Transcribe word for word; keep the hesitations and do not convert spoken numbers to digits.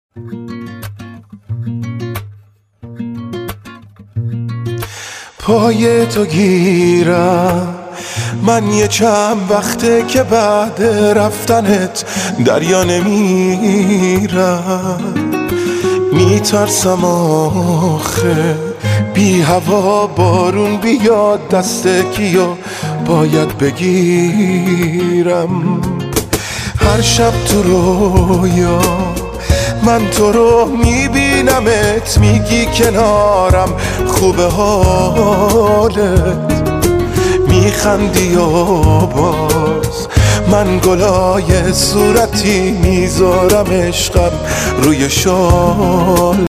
پای تو گیرم من یه چند وقته که بعد رفتنت دریا نمیرم، میترسم آخه بی هوا بارون بیاد دست کیو باید بگیرم. هر شب تو رویا من تو رو میبینمت، میگی کنارم خوبه حالت، میخندی و باز من گلای صورتی میذارم عشقم روی شال